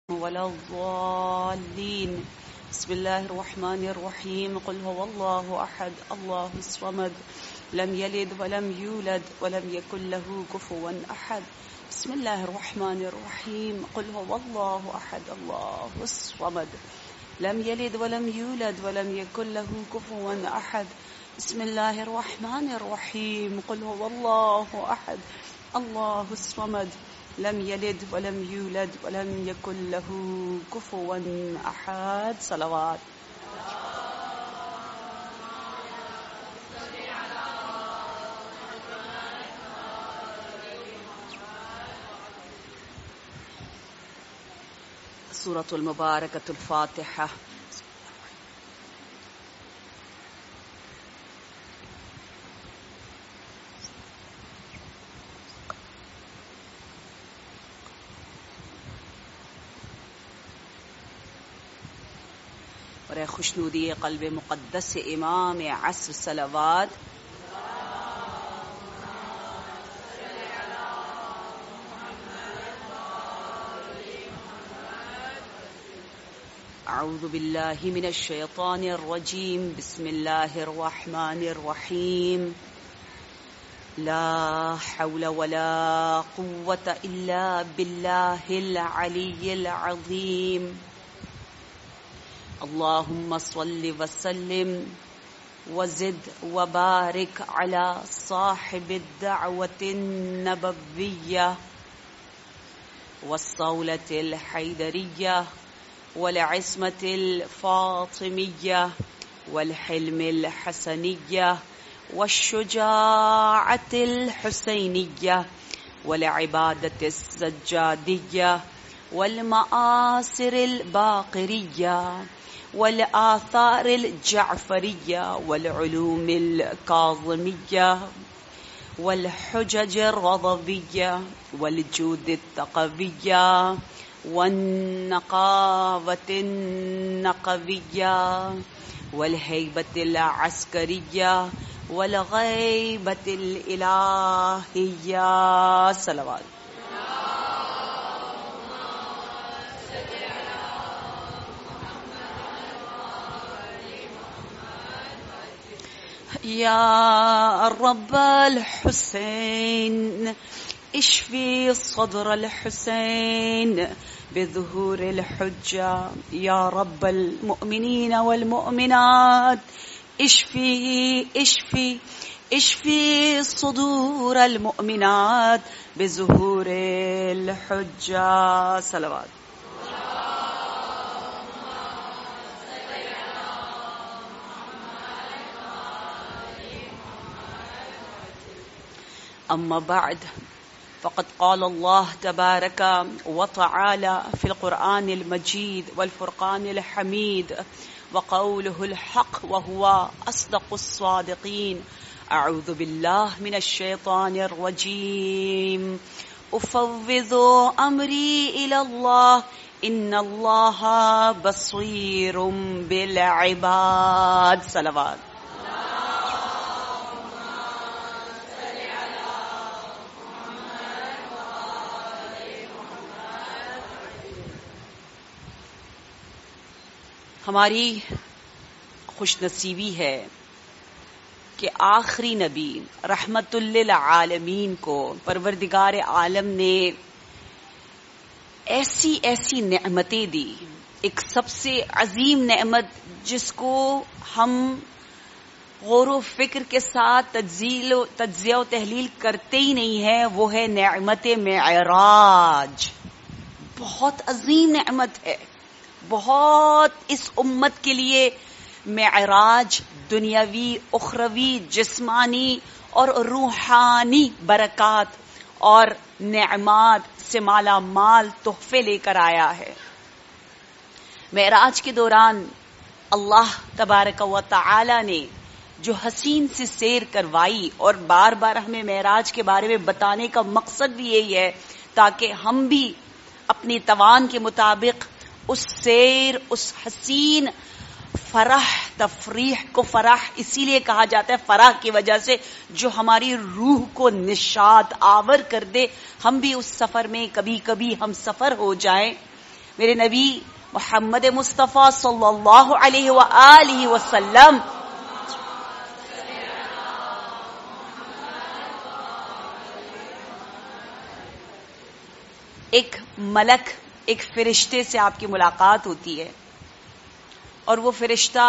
ولا الضالين. بسم الله الرحمن الرحيم. قل هو الله أحد الله الصمد لم يلد ولم يولد ولم يكن له كفوا أحد. بسم الله الرحمن الرحيم. قل هو الله أحد الله الصمد لم يلد ولم يولد ولم يكن له كفوا أحد. بسم الله الرحمن الرحيم. قل هو الله أحد الله الصمد لم يلد ولم يولد ولم يكن له كفوا أحد. صلوات. سورة المباركة الفاتحة. اور اے خوشنودی قلب مقدس امام عصر صلوات. اعوذ باللہ من الشیطان الرجیم. بسم اللہ الرحمن الرحیم. لا حول ولا قوة الا باللہ العلی العظیم. اللهم صل وسلم وزد وبارك على صاحب الدعوة النبوية والصولة الحيدرية والعصمة الفاطمية والحلم الحسنية والشجاعة الحسينية والعبادة السجادية والمآثر الباقرية والآثار الجعفرية والعلوم الكاظمية والحجج الرضوية والجود التقوية والنقاوة النقوية والهيبة العسكرية والغيبة الإلهية. صلوات. يا رب الحسين اشفي صدر الحسين بظهور الحجة. يا رب المؤمنين والمؤمنات اشفي اشفي اشفي صدور المؤمنات بظهور الحجة. صلوات. أما بعد فقد قال الله تبارك وتعالى في القرآن المجيد والفرقان الحميد وقوله الحق وهو أصدق الصادقين. أعوذ بالله من الشيطان الرجيم. أفوض أمري إلى الله إن الله بصير بالعباد. صلوات. ہماری خوش نصیبی ہے کہ آخری نبی رحمت للعالمین کو پروردگار عالم نے ایسی ایسی نعمتیں دی. ایک سب سے عظیم نعمت جس کو ہم غور و فکر کے ساتھ تجزیہ و تحلیل کرتے ہی نہیں ہیں، وہ ہے نعمت معراج. بہت عظیم نعمت ہے، بہت اس امت کے لیے معراج دنیاوی اخروی جسمانی اور روحانی برکات اور نعمات سے مالا مال تحفے لے کر آیا ہے. معراج کے دوران اللہ تبارک و تعالی نے جو حسین سی سیر کروائی، اور بار بار ہمیں معراج کے بارے میں بتانے کا مقصد بھی یہی ہے تاکہ ہم بھی اپنی توان کے مطابق اس سیر، اس حسین فرح، تفریح کو فرح اسی لیے کہا جاتا ہے فرح کی وجہ سے جو ہماری روح کو نشاط آور کر دے. ہم بھی اس سفر میں کبھی کبھی ہم سفر ہو جائیں میرے نبی محمد مصطفیٰ صلی اللہ علیہ وآلہ وسلم ایک ملک، ایک فرشتے سے آپ کی ملاقات ہوتی ہے، اور وہ فرشتہ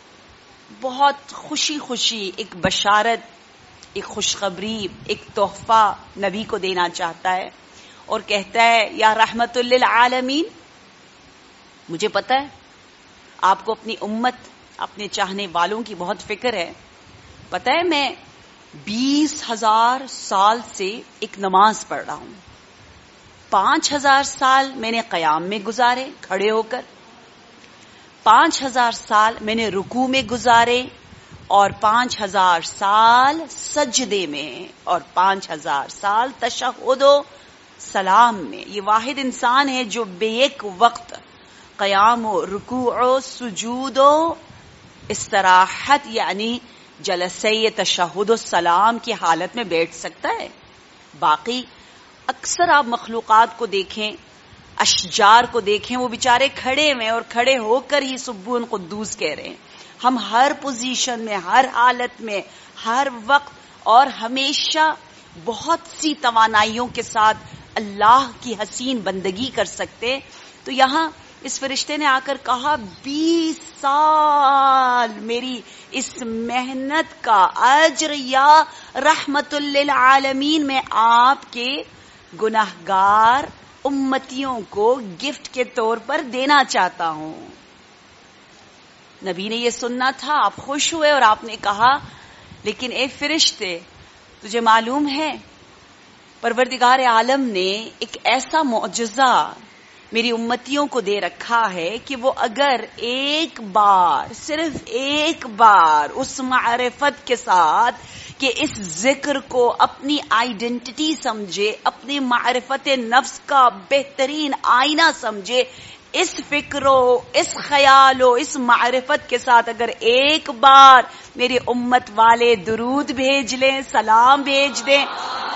بہت خوشی خوشی ایک بشارت، ایک خوشخبری، ایک تحفہ نبی کو دینا چاہتا ہے، اور کہتا ہے یا رحمت للعالمین، مجھے پتا ہے آپ کو اپنی امت، اپنے چاہنے والوں کی بہت فکر ہے، پتا ہے میں 20,000 سال سے ایک نماز پڑھ رہا ہوں، 5,000 سال میں نے قیام میں گزارے کھڑے ہو کر، 5,000 سال میں نے رکوع میں گزارے، اور 5,000 سال سجدے میں، اور 5,000 سال تشہد و سلام میں۔ یہ واحد انسان ہے جو بے ایک وقت قیام و رکوع و سجود و استراحت یعنی جلسے تشہد و سلام کی حالت میں بیٹھ سکتا ہے۔ باقی اکثر آپ مخلوقات کو دیکھیں، اشجار کو دیکھیں، وہ بیچارے کھڑے ہوئے اور کھڑے ہو کر ہی سبحان قدوس کہہ رہے ہیں۔ ہم ہر پوزیشن میں، ہر حالت میں، ہر وقت اور ہمیشہ بہت سی توانائیوں کے ساتھ اللہ کی حسین بندگی کر سکتے۔ تو یہاں اس فرشتے نے آ کر کہا 20 سال میری اس محنت کا اجر یا رحمت للعالمین میں آپ کے گناہگار امتیوں کو گفٹ کے طور پر دینا چاہتا ہوں۔ نبی نے یہ سننا تھا، آپ خوش ہوئے اور آپ نے کہا لیکن اے فرشتے، تجھے معلوم ہے پروردگار عالم نے ایک ایسا معجزہ میری امتیوں کو دے رکھا ہے کہ وہ اگر ایک بار، صرف ایک بار اس معرفت کے ساتھ کہ اس ذکر کو اپنی آئیڈینٹی سمجھے، اپنی معرفت نفس کا بہترین آئینہ سمجھے، اس فکر و اس خیال و اس معرفت کے ساتھ اگر ایک بار میری امت والے درود بھیج لیں، سلام بھیج دیں،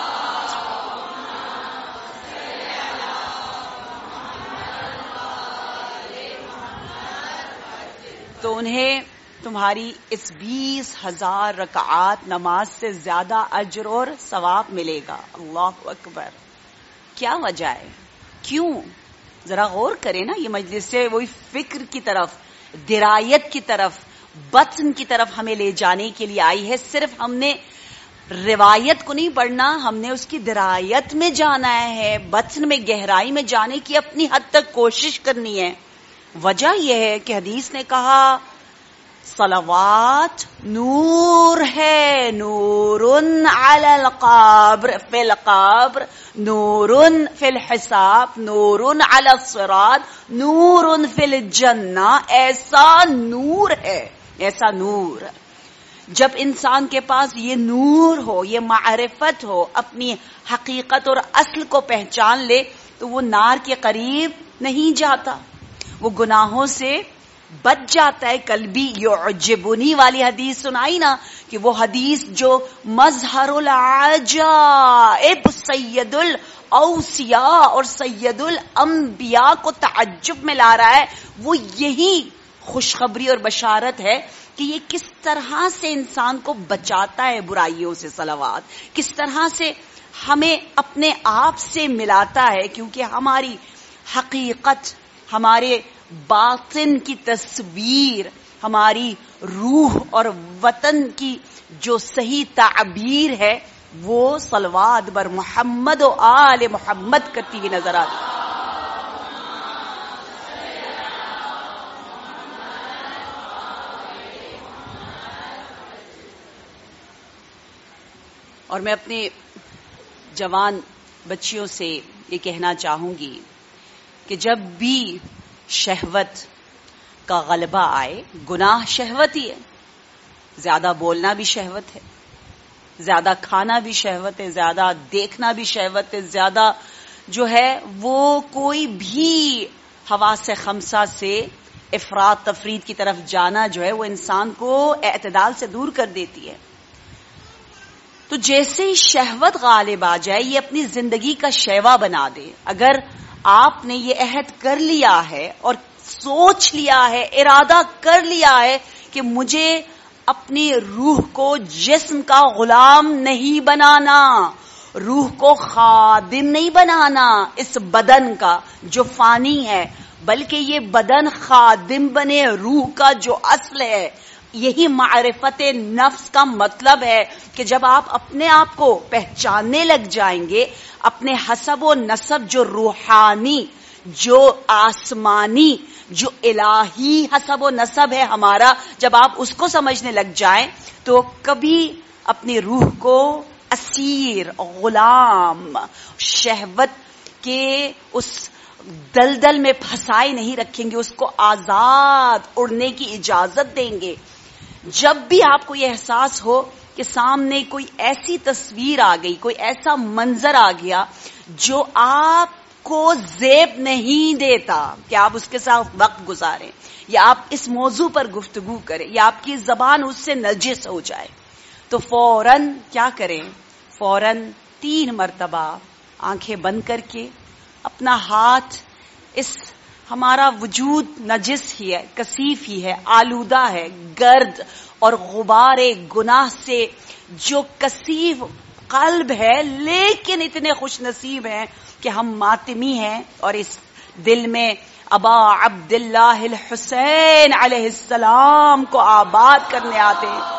تو انہیں تمہاری اس 20,000 رکعات نماز سے زیادہ اجر اور ثواب ملے گا۔ اللہ اکبر! کیا وجہ ہے؟ کیوں؟ ذرا غور کریں نا، یہ مجلس سے وہی فکر کی طرف، درایت کی طرف، بطن کی طرف ہمیں لے جانے کے لیے آئی ہے۔ صرف ہم نے روایت کو نہیں پڑھنا، ہم نے اس کی درایت میں جانا ہے، بطن میں گہرائی میں جانے کی اپنی حد تک کوشش کرنی ہے۔ وجہ یہ ہے کہ حدیث نے کہا صلوات نور ہے، نور علی القبر فی القبر، نور فی الحساب، نور علی الصراط، نور فی الجنہ۔ ایسا نور ہے، ایسا نور۔ جب انسان کے پاس یہ نور ہو، یہ معرفت ہو، اپنی حقیقت اور اصل کو پہچان لے، تو وہ نار کے قریب نہیں جاتا، وہ گناہوں سے بچ جاتا ہے۔ کل بھی یعجبنی والی حدیث سنائی نا، کہ وہ حدیث جو مظہر العجائب سید الاوصیاء اور سید الانبیاء کو تعجب میں لا رہا ہے، وہ یہی خوشخبری اور بشارت ہے کہ یہ کس طرح سے انسان کو بچاتا ہے برائیوں سے۔ صلوات کس طرح سے ہمیں اپنے آپ سے ملاتا ہے، کیونکہ ہماری حقیقت، ہمارے باطن کی تصویر، ہماری روح اور وطن کی جو صحیح تعبیر ہے وہ صلوات بر محمد و آل محمد کرتی ہوئی نظر آتی۔ اور میں اپنے جوان بچیوں سے یہ کہنا چاہوں گی کہ جب بھی شہوت کا غلبہ آئے، گناہ شہوت ہی ہے، زیادہ بولنا بھی شہوت ہے، زیادہ کھانا بھی شہوت ہے، زیادہ دیکھنا بھی شہوت ہے، زیادہ جو ہے وہ کوئی بھی حواس خمسہ سے افراط تفرید کی طرف جانا جو ہے وہ انسان کو اعتدال سے دور کر دیتی ہے۔ تو جیسے ہی شہوت غالب آ جائے، یہ اپنی زندگی کا شیوا بنا دے۔ اگر آپ نے یہ عہد کر لیا ہے اور سوچ لیا ہے، ارادہ کر لیا ہے کہ مجھے اپنی روح کو جسم کا غلام نہیں بنانا، روح کو خادم نہیں بنانا اس بدن کا جو فانی ہے، بلکہ یہ بدن خادم بنے روح کا جو اصل ہے. یہی معرفت نفس کا مطلب ہے کہ جب آپ اپنے آپ کو پہچاننے لگ جائیں گے، اپنے حسب و نسب جو روحانی، جو آسمانی، جو الہی حسب و نسب ہے ہمارا، جب آپ اس کو سمجھنے لگ جائیں تو کبھی اپنی روح کو اسیر، غلام، شہوت کے اس دلدل میں پھنسائے نہیں رکھیں گے، اس کو آزاد اڑنے کی اجازت دیں گے. جب بھی آپ کو یہ احساس ہو کہ سامنے کوئی ایسی تصویر آ گئی، کوئی ایسا منظر آ گیا جو آپ کو زیب نہیں دیتا کہ آپ اس کے ساتھ وقت گزاریں یا آپ اس موضوع پر گفتگو کریں یا آپ کی زبان اس سے نجس ہو جائے، تو فوراً کیا کریں؟ فوراً 3 مرتبہ آنکھیں بند کر کے اپنا ہاتھ، اس ہمارا وجود نجس ہی ہے، کثیف ہی ہے، آلودہ ہے، گرد اور غبار گناہ سے جو کثیف قلب ہے، لیکن اتنے خوش نصیب ہیں کہ ہم ماتمی ہیں اور اس دل میں ابا عبداللہ الحسین علیہ السلام کو آباد کرنے آتے ہیں.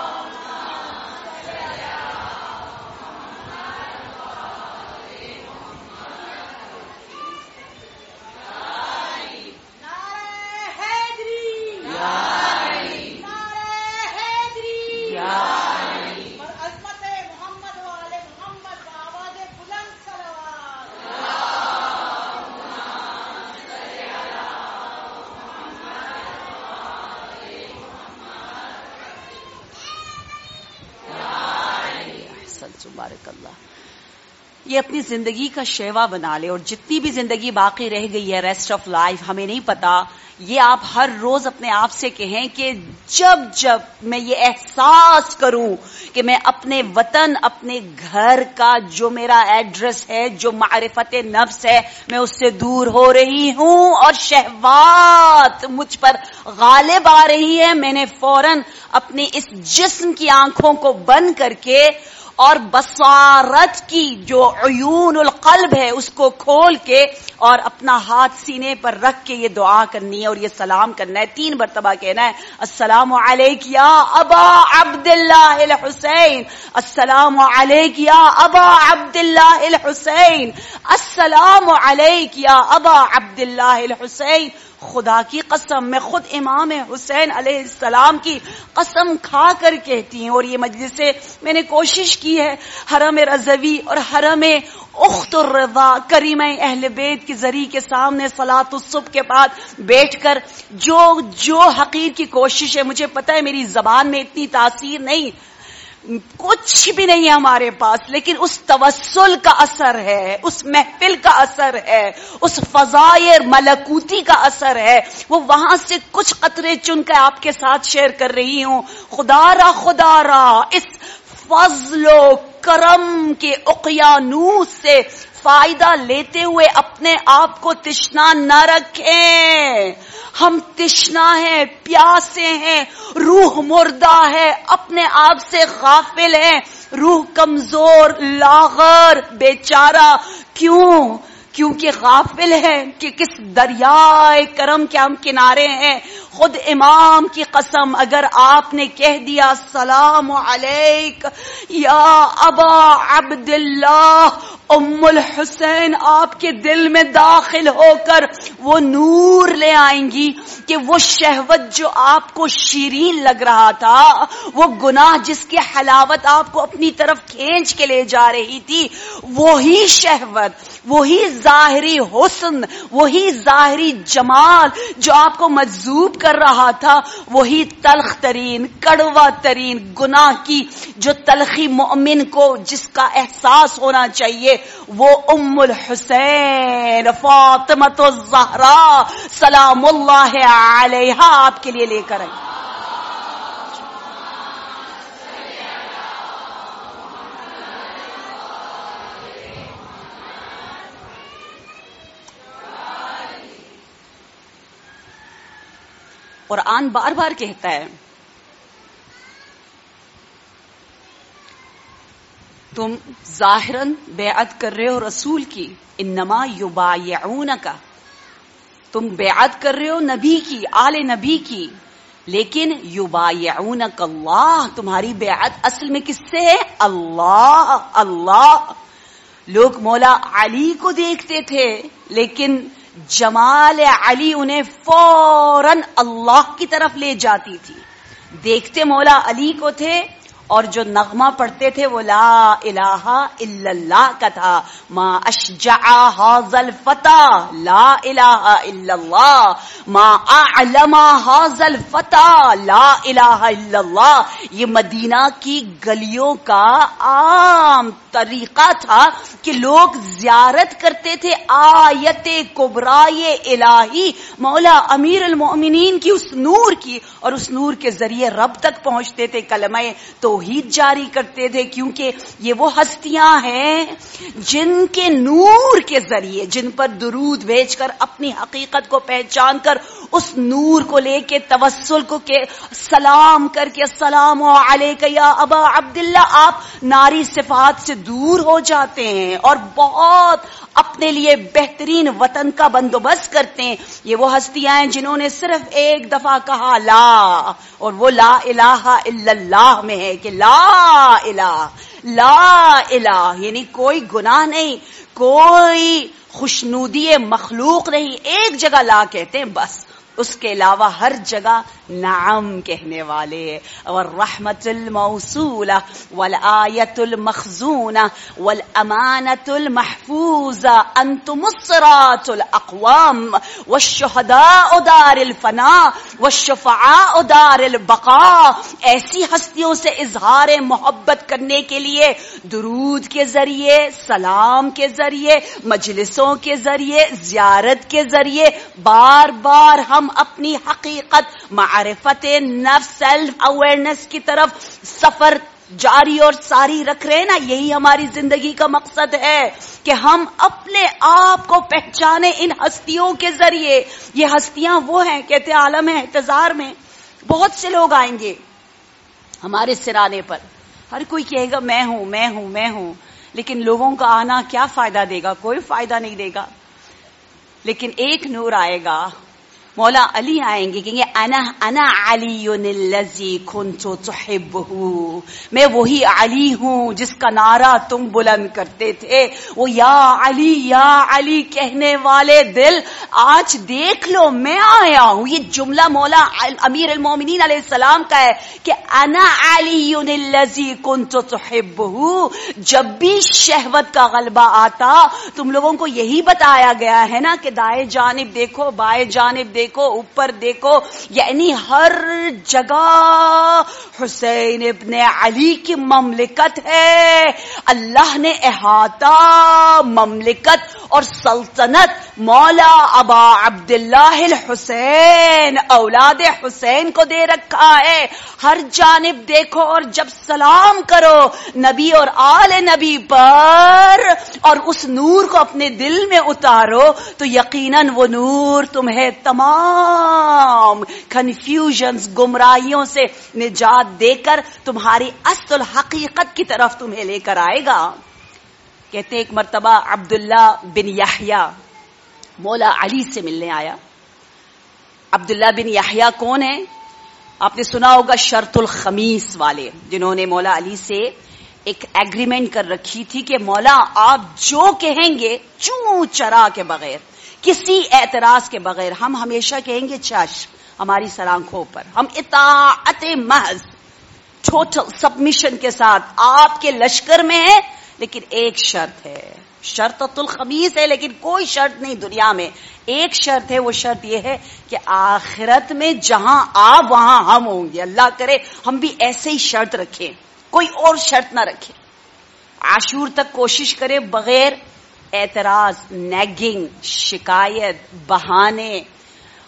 بارک اللہ. یہ اپنی زندگی کا شیوا بنا لے، اور جتنی بھی زندگی باقی رہ گئی ہے، ریسٹ آف لائف ہمیں نہیں پتا، یہ آپ ہر روز اپنے آپ سے کہیں کہ جب جب میں یہ احساس کروں کہ میں اپنے وطن، اپنے گھر کا جو میرا ایڈریس ہے، جو معرفت نفس ہے، میں اس سے دور ہو رہی ہوں اور شہوات مجھ پر غالب آ رہی ہے، میں نے فوراً اپنی اس جسم کی آنکھوں کو بند کر کے اور بصارت کی جو عیون القلب ہے اس کو کھول کے اور اپنا ہاتھ سینے پر رکھ کے یہ دعا کرنی ہے اور یہ سلام کرنا ہے. 3 مرتبہ کہنا ہے، السلام علیک یا ابا عبداللہ الحسین، السلام علیک یا ابا عبداللہ الحسین، السلام علیک یا ابا عبداللہ الحسین. خدا کی قسم، میں خود امام حسین علیہ السلام کی قسم کھا کر کہتی ہوں، اور یہ مجلس سے میں نے کوشش کی ہے حرم رضوی اور حرم اخت الرضا کریمہ اہل بیت کی ذریعے کے سامنے صلاۃ الصبح کے بعد بیٹھ کر جو حقیر کی کوشش ہے، مجھے پتہ ہے میری زبان میں اتنی تاثیر نہیں، کچھ بھی نہیں ہے ہمارے پاس، لیکن اس توسل کا اثر ہے، اس محفل کا اثر ہے، اس فضائے ملکوتی کا اثر ہے، وہ وہاں سے کچھ قطرے چن کر آپ کے ساتھ شیئر کر رہی ہوں. خدا را اس فضل و کرم کے اقیانوس سے فائدہ لیتے ہوئے اپنے آپ کو تشنا نہ رکھیں. ہم تشنا ہیں، پیاسے ہیں، روح مردہ ہے، اپنے آپ سے غافل ہیں، روح کمزور، لاغر، بیچارہ. کیونکہ غافل ہے کہ کس دریائے کرم کے ہم کنارے ہیں. خود امام کی قسم، اگر آپ نے کہہ دیا السلام علیک یا ابا عبداللہ ام الحسین، آپ کے دل میں داخل ہو کر وہ نور لے آئیں گی کہ وہ شہوت جو آپ کو شیرین لگ رہا تھا، وہ گناہ جس کی حلاوت آپ کو اپنی طرف کھینچ کے لے جا رہی تھی، وہی شہوت، وہی ظاہری حسن، وہی ظاہری جمال جو آپ کو مجذوب کر رہا تھا، وہی تلخ ترین، کڑوا ترین گناہ کی جو تلخی مومن کو جس کا احساس ہونا چاہیے، وہ ام الحسین فاطمۃ الزہرا سلام اللہ علیہا آپ کے لیے لے کر آئی. قرآن بار بار کہتا ہے تم ظاہراً بیعت کر رہے ہو رسول کی، انما یبایعونک، تم بیعت کر رہے ہو نبی کی، آل نبی کی، لیکن یبایعونک اللہ، تمہاری بیعت اصل میں کس سے ہے؟ اللہ اللہ۔ لوگ مولا علی کو دیکھتے تھے لیکن جمال علی انہیں فوراً اللہ کی طرف لے جاتی تھی۔ دیکھتے مولا علی کو تھے اور جو نغمہ پڑھتے تھے وہ لا الہ الا اللہ کا تھا، ما اشجع ھذا الفتى لا الہ الا اللہ، ما اعلم ھذا الفتى لا الہ الا اللہ۔ یہ مدینہ کی گلیوں کا عام طریقہ تھا کہ لوگ زیارت کرتے تھے آیت کبرائے الہی، مولا امیر المؤمنین کی اس نور کی، اور اس نور کے ذریعے رب تک پہنچتے تھے، کلمہ توحید جاری کرتے تھے، کیونکہ یہ وہ ہستیاں ہیں جن کے نور کے ذریعے، جن پر درود بھیج کر اپنی حقیقت کو پہچان کر اس نور کو لے کے توسل کو کے سلام کر کے السلام علیک یا ابا عبداللہ، آپ ناری صفات سے دور ہو جاتے ہیں اور بہت اپنے لیے بہترین وطن کا بندوبست کرتے ہیں۔ یہ وہ ہستیاں ہیں جنہوں نے صرف ایک دفعہ کہا لا، اور وہ لا الہ الا اللہ میں ہے کہ لا الہ لا الہ، یعنی کوئی گناہ نہیں، کوئی خوشنودی مخلوق نہیں، ایک جگہ لا کہتے ہیں بس، اس کے علاوہ ہر جگہ نعم کہنے والے، والرحمت الموصولہ والآیت المخزونہ والامانت المحفوظہ، انتم الصراط الاقوام والشہداء دار الفناء والشفعاء دار البقاء۔ ایسی ہستیوں سے اظہار محبت کرنے کے لیے درود کے ذریعے، سلام کے ذریعے، مجلسوں کے ذریعے، زیارت کے ذریعے بار بار ہم اپنی حقیقت، معرفت نفس، سیلف اویئرنس کی طرف سفر جاری اور ساری رکھ رہے ہیں نا۔ یہی ہماری زندگی کا مقصد ہے کہ ہم اپنے آپ کو پہچانے ان ہستیوں کے ذریعے۔ یہ ہستیاں وہ ہیں، کہتے عالم احتضار میں بہت سے لوگ آئیں گے ہمارے سرانے پر، ہر کوئی کہے گا میں ہوں میں ہوں میں ہوں، لیکن لوگوں کا آنا کیا فائدہ دے گا؟ کوئی فائدہ نہیں دے گا۔ لیکن ایک نور آئے گا، مولا علی آئیں گے، کہیں گے انا علی الذی کنت تحبہ، میں وہی علی ہوں جس کا نعرہ تم بلند کرتے تھے۔ وہ یا علی کہنے والے دل آج دیکھ لو میں آیا ہوں۔ یہ جملہ مولا امیر المومنین علیہ السلام کا ہے کہ انا علی الذی کنت تحبہ۔ جب بھی شہوت کا غلبہ آتا تم لوگوں کو یہی بتایا گیا ہے نا کہ دائیں جانب دیکھو، بائیں جانب دیکھو، اوپر دیکھو، یعنی ہر جگہ حسین ابن علی کی مملکت ہے۔ اللہ نے احاطہ، مملکت اور سلطنت مولا ابا عبداللہ الحسین، اولاد حسین کو دے رکھا ہے۔ ہر جانب دیکھو اور جب سلام کرو نبی اور آل نبی پر اور اس نور کو اپنے دل میں اتارو تو یقیناً وہ نور تمہیں تمام کنفیوژنز، گمراہیوں سے نجات دے کر تمہاری اصل حقیقت کی طرف تمہیں لے کر آئے گا۔ کہتے ایک مرتبہ عبداللہ بن یحییٰ مولا علی سے ملنے آیا۔ عبداللہ بن یحییٰ کون ہے؟ آپ نے سنا ہوگا شرط الخمیس والے، جنہوں نے مولا علی سے ایک ایگریمنٹ کر رکھی تھی کہ مولا آپ جو کہیں گے چوں چرا کے بغیر، کسی اعتراض کے بغیر، ہم ہمیشہ کہیں گے چشم، ہماری سر آنکھوں پر، ہم اطاعت محض، ٹوٹل سبمیشن کے ساتھ آپ کے لشکر میں ہیں، لیکن ایک شرط ہے، شرط الخمیس ہے لیکن کوئی شرط نہیں دنیا میں، ایک شرط ہے، وہ شرط یہ ہے کہ آخرت میں جہاں آپ وہاں ہم ہوں گے۔ اللہ کرے ہم بھی ایسے ہی شرط رکھیں، کوئی اور شرط نہ رکھیں، عاشور تک کوشش کرے بغیر اعتراض، نیگنگ، شکایت، بہانے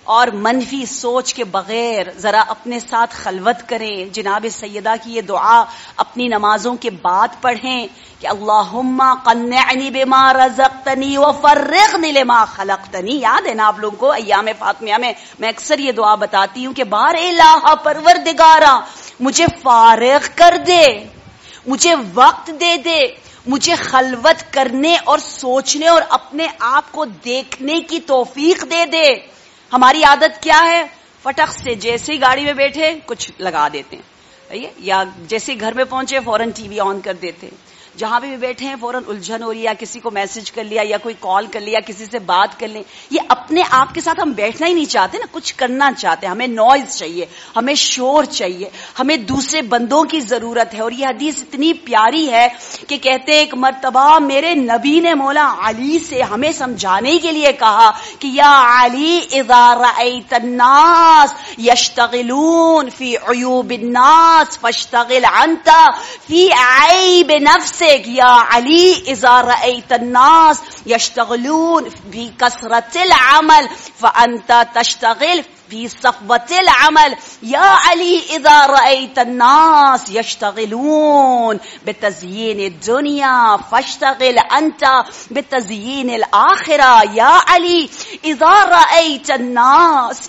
اور منفی سوچ کے بغیر ذرا اپنے ساتھ خلوت کریں. جناب سیدہ کی یہ دعا اپنی نمازوں کے بعد پڑھیں کہ اللہم قنعنی بما رزقتنی وفرغنی لما خلقتنی. یاد ہے نا آپ لوگوں کو ایام فاطمیہ میں اکثر یہ دعا بتاتی ہوں کہ بار الہ پروردگارا مجھے فارغ کر دے، مجھے وقت دے دے، مجھے خلوت کرنے اور سوچنے اور اپنے آپ کو دیکھنے کی توفیق دے دے. ہماری عادت کیا ہے؟ فٹک سے جیسے ہی گاڑی میں بیٹھے کچھ لگا دیتے ہیں، یا جیسے گھر میں پہنچے فوراً ٹی وی آن کر دیتے ہیں. جہاں بھی بیٹھے ہیں فوراً الجھن ہو رہی ہے، یا کسی کو میسج کر لیا، یا کوئی کال کر لیا، کسی سے بات کر لیں. یہ اپنے آپ کے ساتھ ہم بیٹھنا ہی نہیں چاہتے نا، کچھ کرنا چاہتے ہیں. ہمیں نوائز چاہیے، ہمیں شور چاہیے، ہمیں دوسرے بندوں کی ضرورت ہے. اور یہ حدیث اتنی پیاری ہے کہ کہتے ہیں ایک مرتبہ میرے نبی نے مولا علی سے ہمیں سمجھانے کے لیے کہا کہ یا علی اذا رأیت الناس یشتغلون فی عیوب الناس فاشتغل انت فی عیب نفس. یا علی اذا رأیت الناس یشتغلون فی کثرت العمل فانت تشتغل فی صفوت العمل. یا علی اذا رأیت الناس یشتغلون بتزیین الدنیا فاشتغل انت بتزیین الآخرہ. یا علی اذا رأیت الناس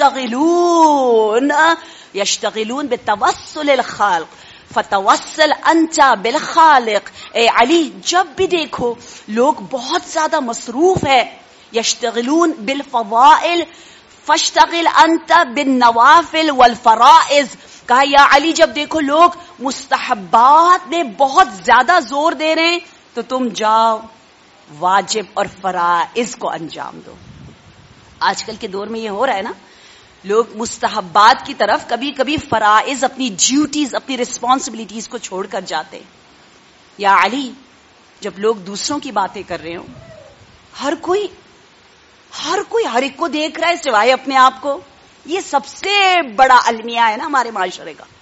یشتغلون بتوسل الخلق فتوسل انت بالخالق. اے علی جب بھی دیکھو لوگ بہت زیادہ مصروف ہے، یشتغلون بالفضائل فاشتغل انت بالنوافل والفرائض. کہا یا علی جب دیکھو لوگ مستحبات میں بہت زیادہ زور دے رہے ہیں تو تم جاؤ واجب اور فرائض کو انجام دو. آج کل کے دور میں یہ ہو رہا ہے نا، لوگ مستحبات کی طرف کبھی کبھی فرائض، اپنی ڈیوٹیز، اپنی رسپانسبلٹیز کو چھوڑ کر جاتے. یا علی جب لوگ دوسروں کی باتیں کر رہے ہوں، ہر کوئی ہر ایک کو دیکھ رہا ہے سوائے اپنے آپ کو. یہ سب سے بڑا المیہ ہے نا ہمارے معاشرے کا.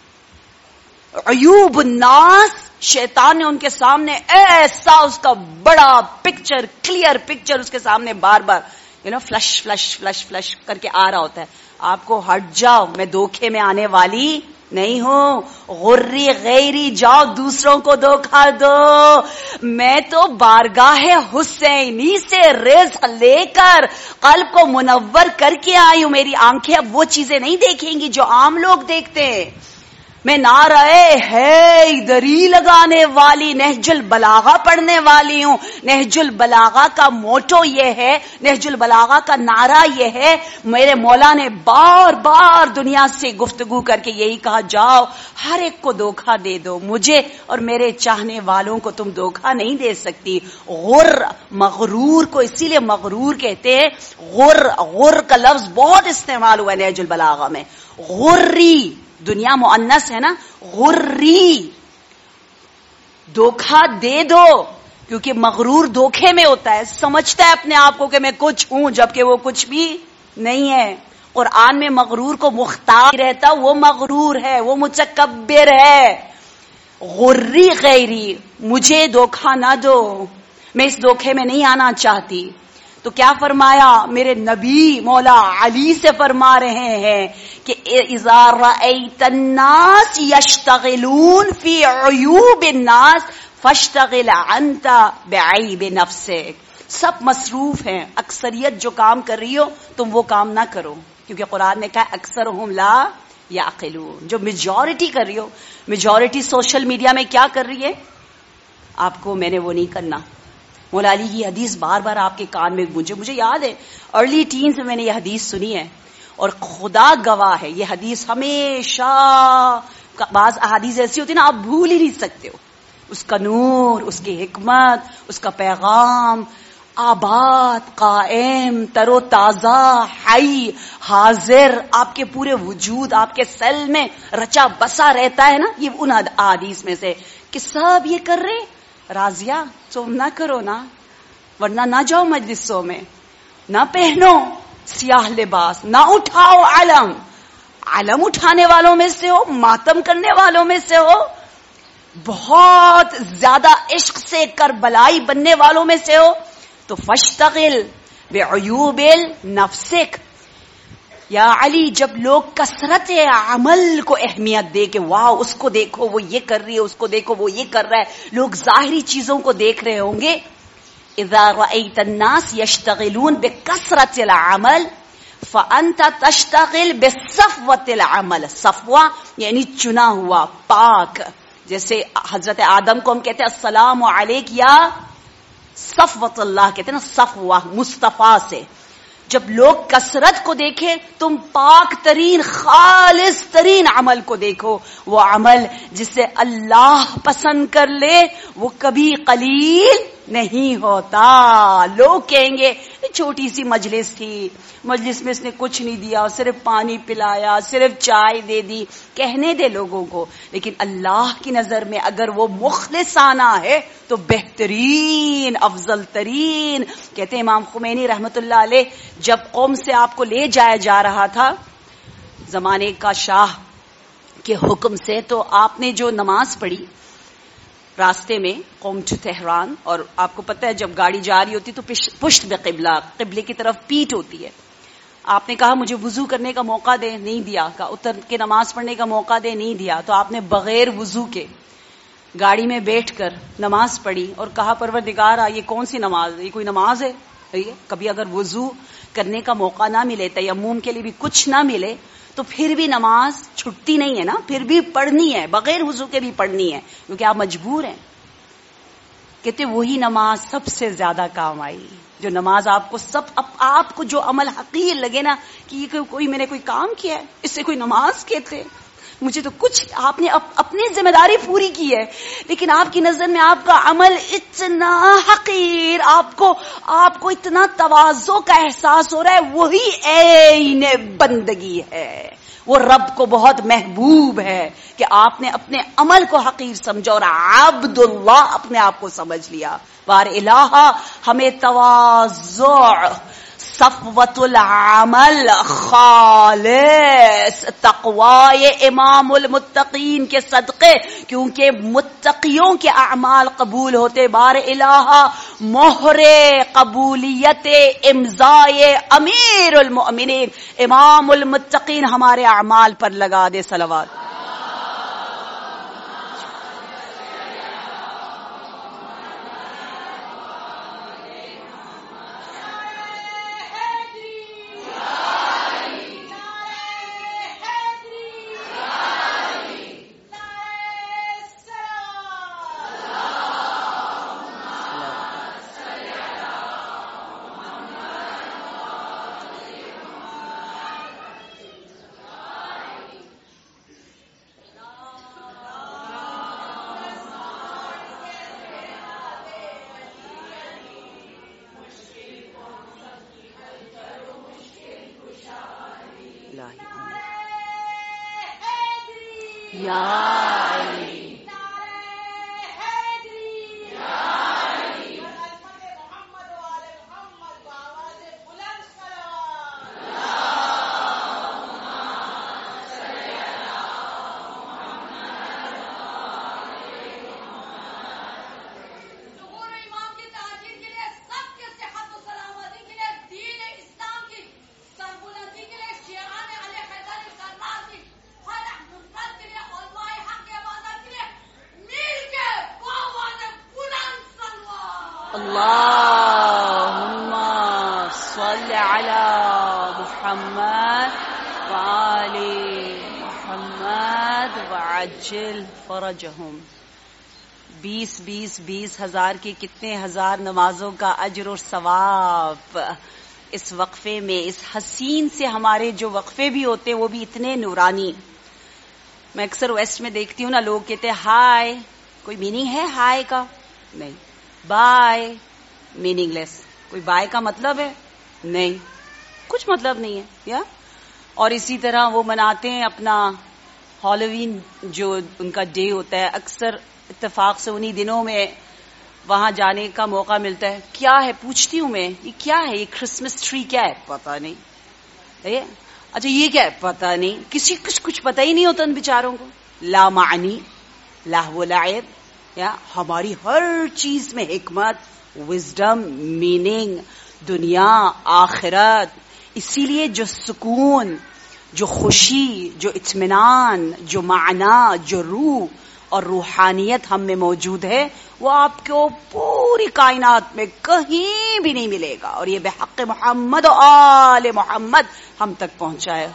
عیوب الناس، شیطان نے ان کے سامنے ایسا اس کا بڑا پکچر، کلیئر پکچر اس کے سامنے بار بار فلش فلش فلش فلش کر کے آ رہا ہوتا ہے. آپ کو ہٹ جاؤ، میں دھوکے میں آنے والی نہیں ہوں. غری غیری جاؤ دوسروں کو دھوکا دو، میں تو بارگاہ حسینی سے رزق لے کر قلب کو منور کر کے آئی ہوں. میری آنکھیں اب وہ چیزیں نہیں دیکھیں گی جو عام لوگ دیکھتے ہیں. میں نعرہ حیدری لگانے والی، نہج البلاغہ پڑھنے والی ہوں. نہج البلاغہ کا موٹو یہ ہے، نہج البلاغہ کا نعرہ یہ ہے، میرے مولا نے بار بار دنیا سے گفتگو کر کے یہی کہا جاؤ ہر ایک کو دھوکہ دے دو، مجھے اور میرے چاہنے والوں کو تم دھوکہ نہیں دے سکتی. غر، مغرور کو اسی لیے مغرور کہتے ہیں. غر کا لفظ بہت استعمال ہوا ہے نہج البلاغہ میں. غری دنیا مؤنث ہے نا، غری دھوکہ دے دو، کیونکہ مغرور دھوکے میں ہوتا ہے، سمجھتا ہے اپنے آپ کو کہ میں کچھ ہوں جبکہ وہ کچھ بھی نہیں ہے. قرآن میں مغرور کو مختار رہتا، وہ مغرور ہے، وہ متکبر ہے. غری غیری، مجھے دھوکہ نہ دو، میں اس دھوکے میں نہیں آنا چاہتی. تو کیا فرمایا؟ میرے نبی مولا علی سے فرما رہے ہیں کہ اذا رأیت الناس یشتغلون فی عیوب الناس فاشتغل انت بعیب نفسک. سب مصروف ہیں، اکثریت جو کام کر رہی ہو تم وہ کام نہ کرو، کیونکہ قرآن نے کہا اکثرہم لا یعقلون. جو میجورٹی کر رہی ہو، میجورٹی سوشل میڈیا میں کیا کر رہی ہے، آپ کو میں نے وہ نہیں کرنا. مولا علی کی حدیث بار بار آپ کے کان میں گونجے. مجھے یاد ہے ارلی ٹینز میں نے یہ حدیث سنی ہے، اور خدا گواہ ہے یہ حدیث ہمیشہ، بعض احادیث ایسی ہوتی نا آپ بھول ہی نہیں سکتے ہو، اس کا نور، اس کی حکمت، اس کا پیغام آباد، قائم، تر و تازہ، حی، حاضر، آپ کے پورے وجود، آپ کے سیل میں رچا بسا رہتا ہے نا. یہ ان احادیث میں سے کہ سب یہ کر رہے. راضیہ تم نہ کرو نا، ورنہ نہ جاؤ مجلسوں میں، نہ پہنو سیاہ لباس، نہ اٹھاؤ علم. علم اٹھانے والوں میں سے ہو، ماتم کرنے والوں میں سے ہو، بہت زیادہ عشق سے کربلائی بننے والوں میں سے ہو، تو فاشتغل بعیوب نفسک. یا علی جب لوگ کثرت عمل کو اہمیت دے کہ واہ اس کو دیکھو وہ یہ کر رہی ہے، اس کو دیکھو وہ یہ کر رہا ہے، لوگ ظاہری چیزوں کو دیکھ رہے ہوں گے. اذا رأيت الناس يشتغلون بكثرة العمل فأنت تشتغل بصفوة العمل. صفوہ یعنی چنا ہوا، پاک. جیسے حضرت آدم کو ہم کہتے ہیں السلام علیک یا صفوۃ اللہ، کہتے ہیں نا صفوہ مصطفیٰ سے. جب لوگ کثرت کو دیکھیں تم پاک ترین خالص ترین عمل کو دیکھو. وہ عمل جسے اللہ پسند کر لے وہ کبھی قلیل نہیں ہوتا. لوگ کہیں گے چھوٹی سی مجلس تھی، مجلس میں اس نے کچھ نہیں دیا، صرف پانی پلایا، صرف چائے دے دی. کہنے دے لوگوں کو، لیکن اللہ کی نظر میں اگر وہ مخلصانہ ہے تو بہترین افضل ترین. کہتے ہیں امام خمینی رحمت اللہ علیہ جب قوم سے آپ کو لے جایا جا رہا تھا زمانے کا شاہ کے حکم سے، تو آپ نے جو نماز پڑھی راستے میں قوم ٹو تہران، اور آپ کو پتہ ہے جب گاڑی جا رہی ہوتی تو پشت بے قبلہ، قبلے کی طرف پیٹ ہوتی ہے. آپ نے کہا مجھے وضو کرنے کا موقع دے، نہیں دیا. کہا اتر کے نماز پڑھنے کا موقع دے، نہیں دیا. تو آپ نے بغیر وضو کے گاڑی میں بیٹھ کر نماز پڑھی اور کہا پروردگارا یہ کون سی نماز ہے، یہ کوئی نماز ہے؟ کبھی اگر وضو کرنے کا موقع نہ ملے، تیمم کے لیے بھی کچھ نہ ملے، تو پھر بھی نماز چھٹتی نہیں ہے نا، پھر بھی پڑھنی ہے، بغیر وضو کے بھی پڑھنی ہے، کیونکہ آپ مجبور ہیں. کہتے وہی نماز سب سے زیادہ کام آئی. جو نماز آپ کو جو عمل حقیر لگے نا کہ یہ کوئی میں نے کوئی کام کیا ہے، اس سے کوئی نماز کہتے، مجھے تو کچھ آپ نے اپنی ذمہ داری پوری کی ہے، لیکن آپ کی نظر میں آپ کا عمل اتنا حقیر، آپ کو اتنا تواضع کا احساس ہو رہا ہے، وہی عین بندگی ہے. وہ رب کو بہت محبوب ہے کہ آپ نے اپنے عمل کو حقیر سمجھا اور عبد اللہ اپنے آپ کو سمجھ لیا. بار الہ ہمیں تواضع، صفوت العمل، خالص تقوی امام المتقین کے صدقے، کیونکہ متقیوں کے اعمال قبول ہوتے. بار الہ مہر قبولیت امضائے امیر المؤمنین امام المتقین ہمارے اعمال پر لگا دے. صلوات. اللہم صل علی محمد وآل محمد وعجل فرجہم. 20 ہزار کی کتنے ہزار نمازوں کا اجر اور ثواب اس وقفے میں. اس حسین سے ہمارے جو وقفے بھی ہوتے ہیں وہ بھی اتنے نورانی. میں اکثر ویسٹ میں دیکھتی ہوں نا، لوگ کہتے ہیں ہائے، کوئی میننگ ہے ہائے کا؟ نہیں. Bye meaningless. کوئی بائے کا مطلب ہے؟ نہیں، کچھ مطلب نہیں ہے. یا اور اسی طرح وہ مناتے ہیں اپنا ہالووین جو ان کا ڈے ہوتا ہے. اکثر اتفاق سے انہی دنوں میں وہاں جانے کا موقع ملتا ہے. کیا ہے پوچھتی ہوں میں، یہ کیا ہے، یہ کرسمس ٹری کیا ہے؟ پتہ نہیں. اچھا یہ کیا ہے؟ پتہ نہیں. کسی کچھ پتہ ہی نہیں ہوتا ان بیچاروں کو. لا معنی، لہو لعب. یا ہماری ہر چیز میں حکمت، وزڈم، میننگ، دنیا آخرت. اسی لیے جو سکون، جو خوشی، جو اطمینان، جو معنی، جو روح اور روحانیت ہم میں موجود ہے، وہ آپ کو پوری کائنات میں کہیں بھی نہیں ملے گا. اور یہ بحق محمد و آل محمد ہم تک پہنچا ہے.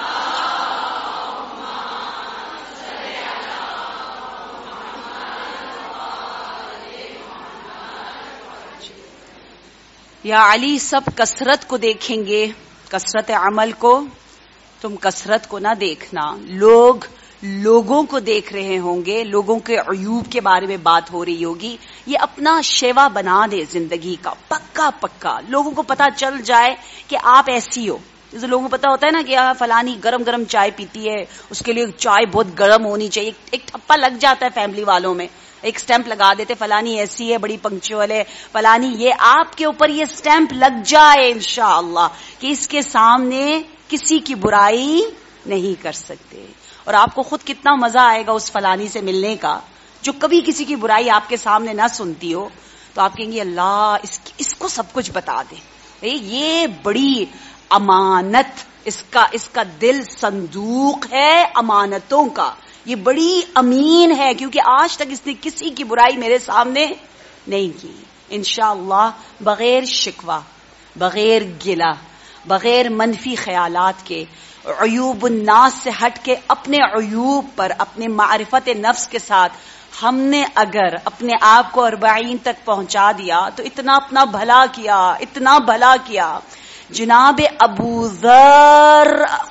یا علی، سب کثرت کو دیکھیں گے، کثرت عمل کو. تم کثرت کو نہ دیکھنا. لوگوں کو دیکھ رہے ہوں گے، لوگوں کے عیوب کے بارے میں بات ہو رہی ہوگی. یہ اپنا شیوا بنا دے زندگی کا، پکا لوگوں کو پتا چل جائے کہ آپ ایسی ہو. جیسے لوگوں کو پتا ہوتا ہے نا کہ فلانی گرم چائے پیتی ہے، اس کے لیے چائے بہت گرم ہونی چاہیے. ایک ٹھپا لگ جاتا ہے فیملی والوں میں، ایک سٹیمپ لگا دیتے، فلانی ایسی ہے، بڑی پنکچوئل ہے، فلانی. یہ آپ کے اوپر یہ سٹیمپ لگ جائے انشاءاللہ کہ اس کے سامنے کسی کی برائی نہیں کر سکتے. اور آپ کو خود کتنا مزہ آئے گا اس فلانی سے ملنے کا جو کبھی کسی کی برائی آپ کے سامنے نہ سنتی ہو. تو آپ کہیں گے اللہ اس کو سب کچھ بتا دے. یہ بڑی امانت، اس کا دل صندوق ہے امانتوں کا. یہ بڑی امین ہے کیونکہ آج تک اس نے کسی کی برائی میرے سامنے نہیں کی. انشاءاللہ بغیر شکوہ، بغیر گلہ، بغیر منفی خیالات کے، عیوب الناس سے ہٹ کے اپنے عیوب پر اپنے معرفت نفس کے ساتھ ہم نے اگر اپنے آپ کو 40 تک پہنچا دیا تو اتنا اپنا بھلا کیا، اتنا بھلا کیا. جناب ابو ذر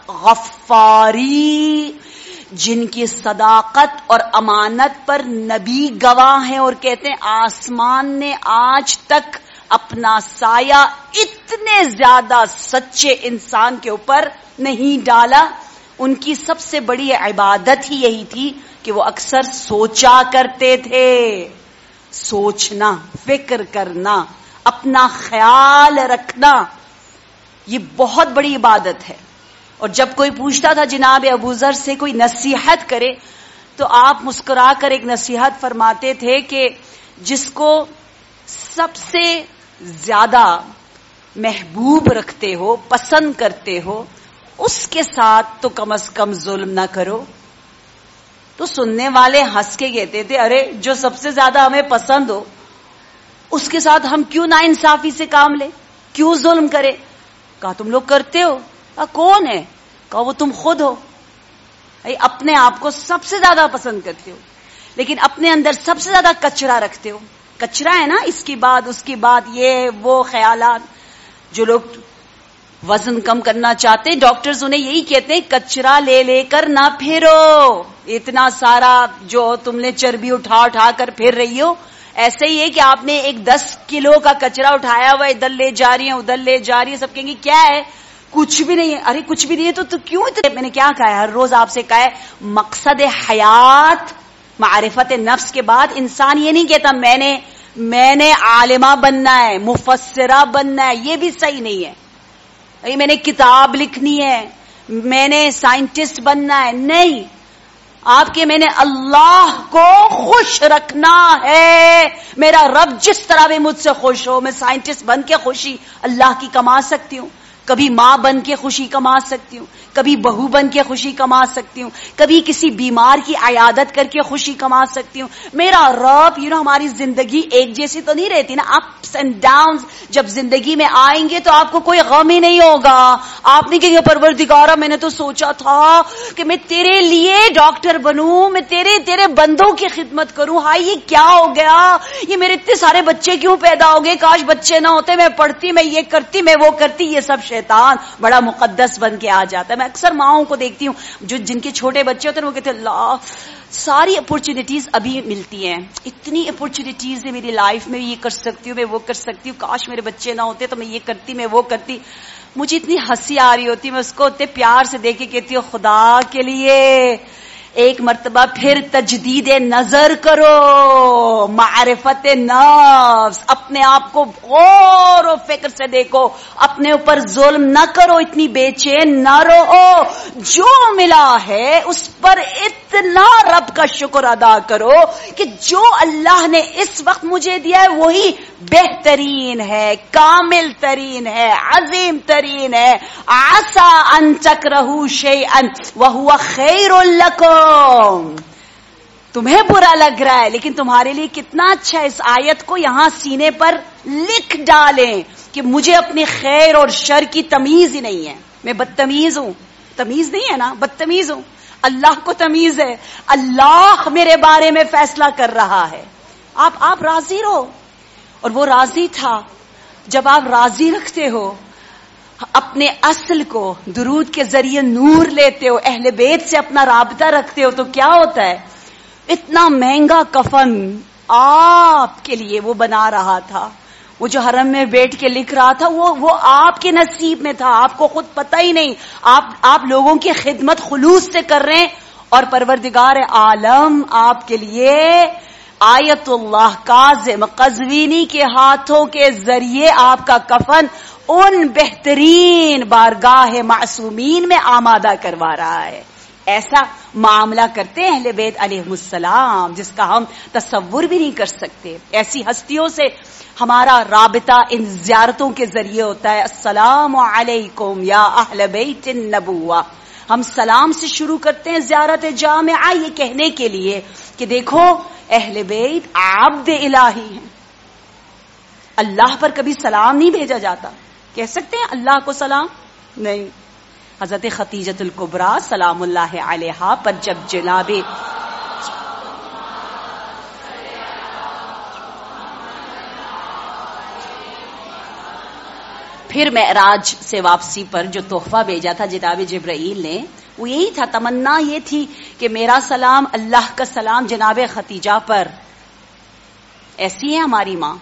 غفاری، جن کی صداقت اور امانت پر نبی گواہ ہیں اور کہتے ہیں آسمان نے آج تک اپنا سایہ اتنے زیادہ سچے انسان کے اوپر نہیں ڈالا. ان کی سب سے بڑی عبادت ہی یہی تھی کہ وہ اکثر سوچا کرتے تھے. سوچنا، فکر کرنا، اپنا خیال رکھنا، یہ بہت بڑی عبادت ہے. اور جب کوئی پوچھتا تھا جناب ابو ذر سے کوئی نصیحت کرے تو آپ مسکرا کر ایک نصیحت فرماتے تھے کہ جس کو سب سے زیادہ محبوب رکھتے ہو، پسند کرتے ہو، اس کے ساتھ تو کم از کم ظلم نہ کرو. تو سننے والے ہنس کے کہتے تھے ارے جو سب سے زیادہ ہمیں پسند ہو اس کے ساتھ ہم کیوں نا انصافی سے کام لیں، کیوں ظلم کرے. کہا تم لوگ کرتے ہو. کون ہے؟ کہا وہ تم خود ہو. اپنے آپ کو سب سے زیادہ پسند کرتے ہو لیکن اپنے اندر سب سے زیادہ کچرا رکھتے ہو. کچرا ہے نا، اس کی بات اس کی بات، یہ وہ خیالات. جو لوگ وزن کم کرنا چاہتے ہیں ڈاکٹرز انہیں یہی کہتے ہیں کچرا لے لے کر نہ پھرو. اتنا سارا جو تم نے چربی اٹھا کر پھر رہی ہو، ایسے ہی ہے کہ آپ نے ایک 10 کلو کا کچرا اٹھایا ہوا، ادھر لے جا رہی ہیں ادھر لے جا رہی ہے. سب کہیں گے کیا ہے؟ کچھ بھی نہیں ہے. ارے کچھ بھی نہیں ہے تو کیوں اتنے؟ میں نے کیا کہا ہے؟ ہر روز آپ سے کہا ہے مقصد حیات معرفت نفس کے بعد انسان یہ نہیں کہتا میں نے عالمہ بننا ہے، مفسرہ بننا ہے. یہ بھی صحیح نہیں ہے. میں نے کتاب لکھنی ہے، میں نے سائنٹسٹ بننا ہے. نہیں، آپ کے میں نے اللہ کو خوش رکھنا ہے. میرا رب جس طرح بھی مجھ سے خوش ہو، میں سائنٹسٹ بن کے خوشی اللہ کی کما سکتی ہوں، کبھی ماں بن کے خوشی کما سکتی ہوں، کبھی بہو بن کے خوشی کما سکتی ہوں، کبھی کسی بیمار کی عیادت کر کے خوشی کما سکتی ہوں. میرا رب ہماری زندگی ایک جیسی تو نہیں رہتی نا. اپس اینڈ ڈاؤنز جب زندگی میں آئیں گے تو آپ کو کوئی غم ہی نہیں ہوگا. آپ نہیں کہیں گے پروردگارا میں نے تو سوچا تھا کہ میں تیرے لیے ڈاکٹر بنوں، میں تیرے بندوں کی خدمت کروں. ہائی یہ کیا ہو گیا؟ یہ میرے اتنے سارے بچے کیوں پیدا ہو گئے؟ کاش بچے نہ ہوتے، میں پڑھتی، میں یہ کرتی، میں وہ کرتی. یہ سب شیطان بڑا مقدس بن کے آ جاتا ہے. میں اکثر ماؤں کو دیکھتی ہوں جن کے چھوٹے بچے ہوتے ہیں وہ کہتے ہیں اللہ ساری اپورچونٹیز ابھی ملتی ہیں، اتنی اپورچونٹیز ہے میری لائف میں، یہ کر سکتی ہوں، میں وہ کر سکتی ہوں، کاش میرے بچے نہ ہوتے تو میں یہ کرتی، میں وہ کرتی. مجھے اتنی ہنسی آ رہی ہوتی، میں اس کو اتنے پیار سے دیکھ کے کہتی ہوں خدا کے لیے ایک مرتبہ پھر تجدید نظر کرو، معرفت نفس، اپنے آپ کو غور و فکر سے دیکھو، اپنے اوپر ظلم نہ کرو، اتنی بے چین نہ رہو. جو ملا ہے اس پر اتنا رب کا شکر ادا کرو کہ جو اللہ نے اس وقت مجھے دیا ہے وہی بہترین ہے، کامل ترین ہے، عظیم ترین ہے. عسى ان تکرہوا شیئا وہو خیر لکم. تمہیں برا لگ رہا ہے لیکن تمہارے لیے کتنا اچھا ہے. اس آیت کو یہاں سینے پر لکھ ڈالیں کہ مجھے اپنی خیر اور شر کی تمیز ہی نہیں ہے. میں بدتمیز ہوں. تمیز نہیں ہے نا، بدتمیز ہوں. اللہ کو تمیز ہے. اللہ میرے بارے میں فیصلہ کر رہا ہے. آپ راضی رہو. اور وہ راضی تھا. جب آپ راضی رکھتے ہو اپنے اصل کو، درود کے ذریعے نور لیتے ہو، اہل بیت سے اپنا رابطہ رکھتے ہو، تو کیا ہوتا ہے؟ اتنا مہنگا کفن آپ کے لیے وہ بنا رہا تھا. وہ جو حرم میں بیٹھ کے لکھ رہا تھا وہ آپ کے نصیب میں تھا. آپ کو خود پتہ ہی نہیں. آپ لوگوں کی خدمت خلوص سے کر رہے ہیں اور پروردگار عالم آپ کے لیے آیت اللہ کاظم قزوینی کے ہاتھوں کے ذریعے آپ کا کفن ان بہترین بارگاہ معصومین میں آمادہ کروا رہا ہے. ایسا معاملہ کرتے ہیں اہل بیت علیہ السلام جس کا ہم تصور بھی نہیں کر سکتے. ایسی ہستیوں سے ہمارا رابطہ ان زیارتوں کے ذریعے ہوتا ہے. السلام علیکم یا اہل بیت النبوہ. ہم سلام سے شروع کرتے ہیں زیارت جامعہ یہ کہنے کے لیے کہ دیکھو اہل بیت عبد الہی ہیں. اللہ پر کبھی سلام نہیں بھیجا جاتا. کہہ سکتے ہیں اللہ کو سلام؟ نہیں. حضرت خدیجۃ الکبریٰ سلام اللہ علیہا پر جب جناب پھر معراج سے واپسی پر جو تحفہ بھیجا تھا جناب جبرائیل نے، وہ یہی تھا. تمنا یہ تھی کہ میرا سلام اللہ کا سلام جناب خدیجہ پر. ایسی ہے ہماری ماں.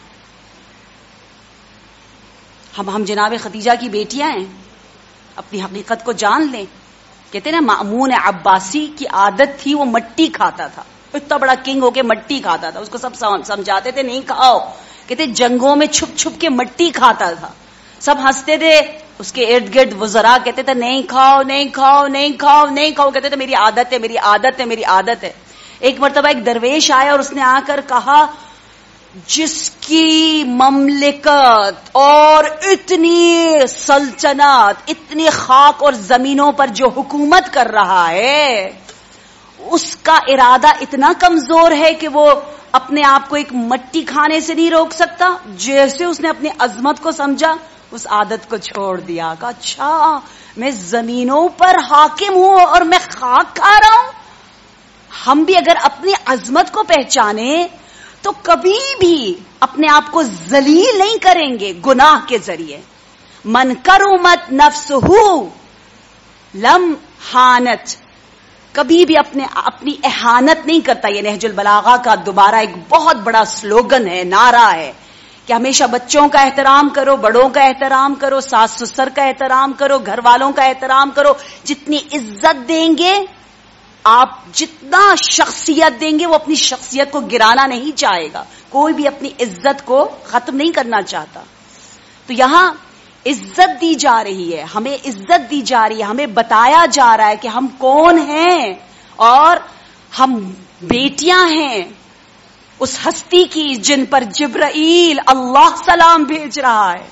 ہم جناب خدیجہ کی بیٹیاں ہیں. اپنی حقیقت کو جان لیں. کہتے ہیں نا مأمون عباسی کی عادت تھی وہ مٹی کھاتا تھا. اتنا بڑا کنگ ہو کے مٹی کھاتا تھا. اس کو سب سمجھاتے تھے نہیں کھاؤ. کہتے جنگوں میں چھپ چھپ کے مٹی کھاتا تھا. سب ہنستے تھے. اس کے ارد گرد وزراء کہتے تھے نہیں کھاؤ نہیں کھاؤ نہیں کھاؤ نہیں کھاؤ. کہتے تھے میری عادت ہے میری عادت ہے میری عادت ہے. ایک مرتبہ ایک درویش آیا اور اس نے آ کر کہا جس کی مملکت اور اتنی سلطنت اتنی خاک اور زمینوں پر جو حکومت کر رہا ہے اس کا ارادہ اتنا کمزور ہے کہ وہ اپنے آپ کو ایک مٹی کھانے سے نہیں روک سکتا. جیسے اس نے اپنی عظمت کو سمجھا اس عادت کو چھوڑ دیا. کہا اچھا میں زمینوں پر حاکم ہوں اور میں خاک کھا رہا ہوں. ہم بھی اگر اپنی عظمت کو پہچانے تو کبھی بھی اپنے آپ کو ذلیل نہیں کریں گے گناہ کے ذریعے. من کرمت نفسہ لم حانت. کبھی بھی اپنی اہانت نہیں کرتا. یہ نہج البلاغہ کا دوبارہ ایک بہت بڑا سلوگن ہے، نعرہ ہے کہ ہمیشہ بچوں کا احترام کرو، بڑوں کا احترام کرو، ساس سسر کا احترام کرو، گھر والوں کا احترام کرو. جتنی عزت دیں گے آپ، جتنا شخصیت دیں گے، وہ اپنی شخصیت کو گرانا نہیں چاہے گا. کوئی بھی اپنی عزت کو ختم نہیں کرنا چاہتا. تو یہاں عزت دی جا رہی ہے، ہمیں عزت دی جا رہی ہے، ہمیں بتایا جا رہا ہے کہ ہم کون ہیں اور ہم بیٹیاں ہیں اس ہستی کی جن پر جبرائیل اللہ سلام بھیج رہا ہے.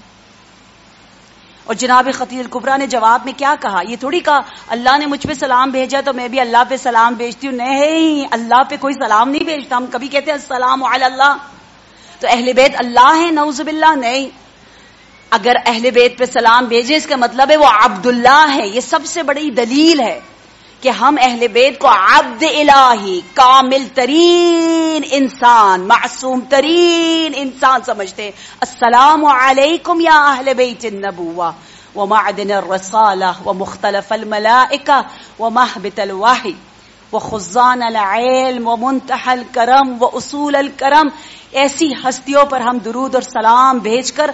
اور جناب خدیجہ الکبریٰ نے جواب میں کیا کہا؟ یہ تھوڑی کہا اللہ نے مجھ پہ سلام بھیجا تو میں بھی اللہ پہ سلام بھیجتی ہوں. نہیں، اللہ پہ کوئی سلام نہیں بھیجتا. ہم کبھی کہتے ہیں السلام علی اللہ تو اہل بیت اللہ ہیں؟ نعوذ باللہ. نہیں، اگر اہل بیت پہ سلام بھیجے اس کا مطلب ہے وہ عبداللہ ہے. یہ سب سے بڑی دلیل ہے کہ ہم اہل بیت کو عبد الہی، کامل ترین انسان، معصوم ترین انسان سمجھتے ہیں. السلام علیکم یا اہل بیت النبوہ ومعدن الرسالہ ومختلف الملائکہ ومہبت الوحی وخزان العلم ومنتہى الکرم واصول الکرم. ایسی ہستیوں پر ہم درود اور سلام بھیج کر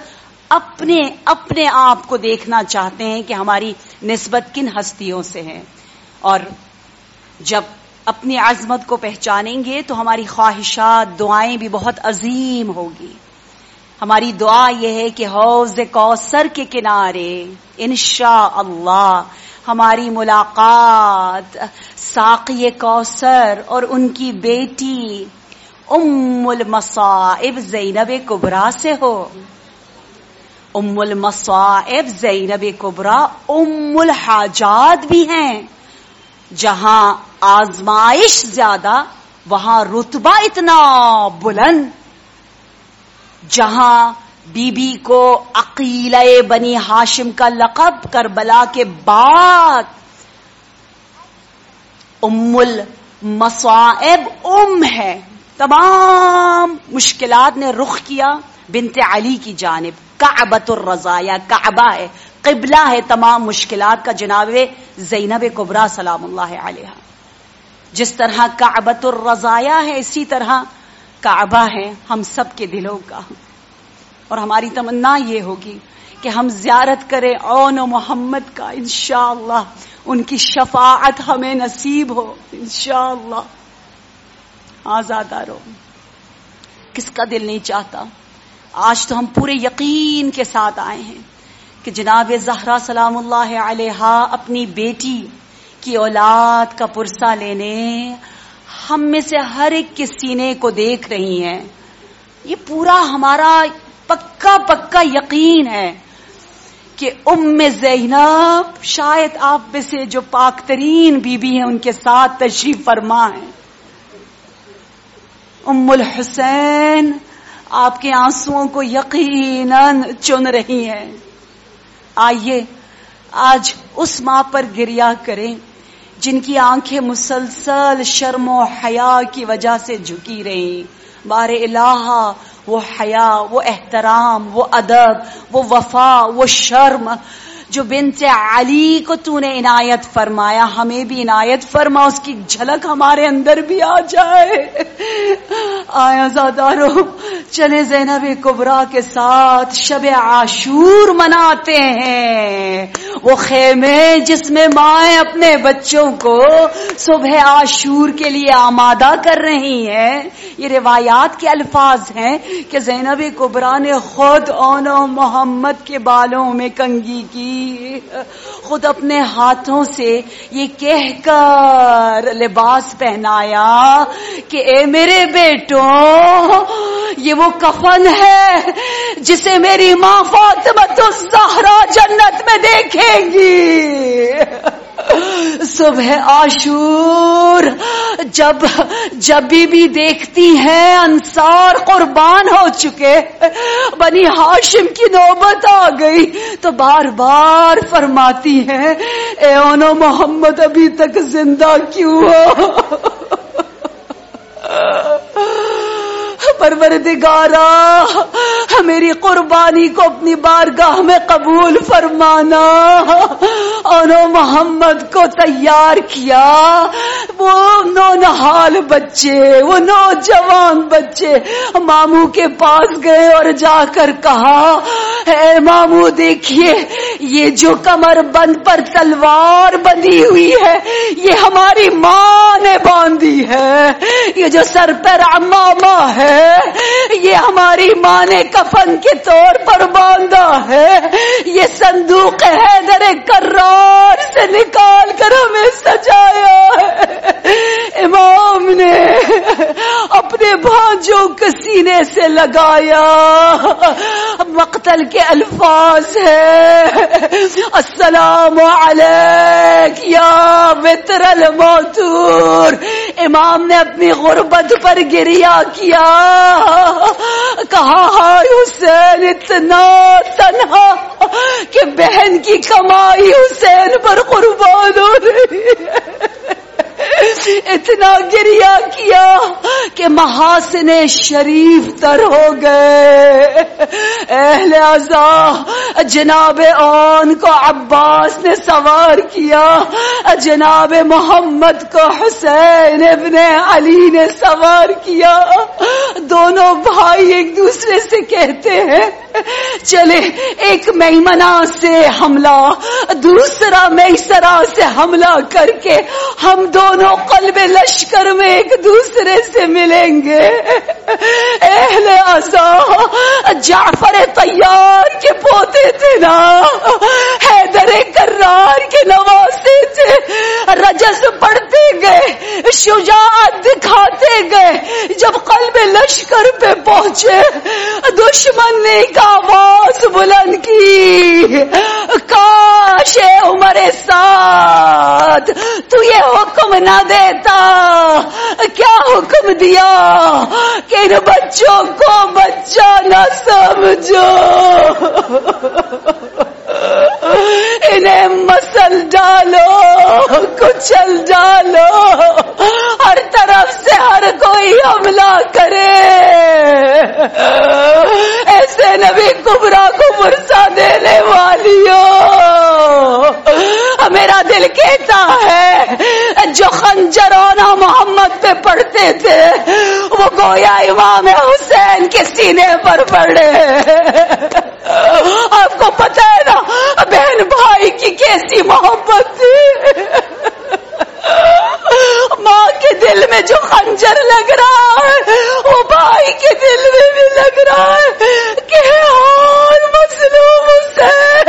اپنے آپ کو دیکھنا چاہتے ہیں کہ ہماری نسبت کن ہستیوں سے ہے. اور جب اپنی عظمت کو پہچانیں گے تو ہماری خواہشات، دعائیں بھی بہت عظیم ہوگی. ہماری دعا یہ ہے کہ حوض کوثر کے کنارے انشاءاللہ ہماری ملاقات ساقی کوثر اور ان کی بیٹی ام المصائب زینب کبریٰ سے ہو. ام المصائب زینب کبریٰ ام الحاجات بھی ہیں. جہاں آزمائش زیادہ وہاں رتبہ اتنا بلند. جہاں بی بی کو عقیلہ بنی ہاشم کا لقب کربلا کے بعد ام المصائب ام ہے. تمام مشکلات نے رخ کیا بنت علی کی جانب. کعبۃ الرضایا کعبہ ہے, قبلہ ہے تمام مشکلات کا جناب زینب کبریٰ سلام اللہ علیہا. جس طرح کعبۃ الرضایا ہے اسی طرح کعبہ ہے ہم سب کے دلوں کا. اور ہماری تمنا یہ ہوگی کہ ہم زیارت کریں اون محمد کا انشاءاللہ. ان کی شفاعت ہمیں نصیب ہو انشاءاللہ. آزادارو کس کا دل نہیں چاہتا. آج تو ہم پورے یقین کے ساتھ آئے ہیں کہ جناب زہرا سلام اللہ علیہا اپنی بیٹی کی اولاد کا پرسہ لینے ہم میں سے ہر ایک کے سینے کو دیکھ رہی ہیں. یہ پورا ہمارا پکا یقین ہے کہ ام زینب شاید آپ میں سے جو پاک ترین بی بی ہیں ان کے ساتھ تشریف فرما ہے. ام الحسین آپ کے آنسوؤں کو یقیناً چن رہی ہیں. آئیے آج اس ماں پر گریہ کریں جن کی آنکھیں مسلسل شرم و حیا کی وجہ سے جھکی رہیں. بار الہ وہ حیا, وہ احترام, وہ ادب, وہ وفا, وہ شرم جو بنت علی کو تو نے عنایت فرمایا ہمیں بھی عنایت فرما. اس کی جھلک ہمارے اندر بھی آ جائے. آیا زادارو چلے زینب کبریٰ کے ساتھ شب عاشور مناتے ہیں. وہ خیمے جس میں مائیں اپنے بچوں کو صبح عاشور کے لیے آمادہ کر رہی ہیں. یہ روایات کے الفاظ ہیں کہ زینب کبریٰ نے خود اون محمد کے بالوں میں کنگھی کی, خود اپنے ہاتھوں سے یہ کہہ کر لباس پہنایا کہ اے میرے بیٹوں یہ وہ کفن ہے جسے میری ماں فاطمہ الزہرا جنت میں دیکھیں گی. صبح عاشور جب بھی دیکھتی ہیں انصار قربان ہو چکے, بنی ہاشم کی نوبت آ گئی تو بار بار فرماتی ہیں اے اونو محمد ابھی تک زندہ کیوں ہو. پروردگارا میری قربانی کو اپنی بارگاہ میں قبول فرمانا. اور محمد کو تیار کیا. وہ نونہال بچے, وہ نوجوان بچے ماموں کے پاس گئے اور جا کر کہا اے ماموں دیکھیے یہ جو کمر بند پر تلوار بندھی ہوئی ہے یہ ہماری ماں نے باندھی ہے. یہ جو سر پر عمامہ ہے یہ ہماری ماں نے کفن کے طور پر باندھا ہے. یہ صندوق حیدر کرار سے نکال کر ہمیں سجایا ہے. امام نے اپنے بھانجوں کے سینے سے لگایا. مقتل کے الفاظ ہے السلام علیک یا وتر الموتور. امام نے اپنی غربت پر گریہ کیا, کہا ہائے حسین اتنا تنہا کہ بہن کی کمائی حسین پر قربان ہو رہی ہے. اتنا گریہ کیا کہ محاسن شریف تر ہو گئے. اہل عزا جناب آن کو عباس نے سوار کیا, جناب محمد کو حسین ابن علی نے سوار کیا. دونوں بھائی ایک دوسرے سے کہتے ہیں چلے ایک میمنہ سے حملہ دوسرا میسرہ سے حملہ کر کے ہم دونوں قلب لشکر میں ایک دوسرے سے ملیں گے. اہل عزا جعفر طیار کے پوتے تھے نا, حیدر کرار کے نواز رجز پڑھتے گئے, شجاعت دکھاتے گئے. جب قلب لشکر پہ پہنچے دشمن نے ایک آواز بلند کی, کاش اے عمر سعد تو یہ حکم نہ دیتا. کیا حکم دیا کہ ان بچوں کو بچہ نہ سمجھو, انہیں مسل ڈالو, کچل ڈالو, ہر طرف سے ہر کوئی حملہ کرے. ایسے نبی کبرا کو فرصہ دینے والیوں, میرا دل کہتا ہے جو خنجرانہ محمد پہ پڑھتے تھے وہ گویا امام حسین کے سینے پر پڑے. آپ کو پتہ ہے نا بہن بھائی کی کیسی محبت تھی. ماں کے دل میں جو خنجر لگ رہا ہے وہ بھائی کے دل میں بھی لگ رہا ہے کہ اور مظلوم حسین.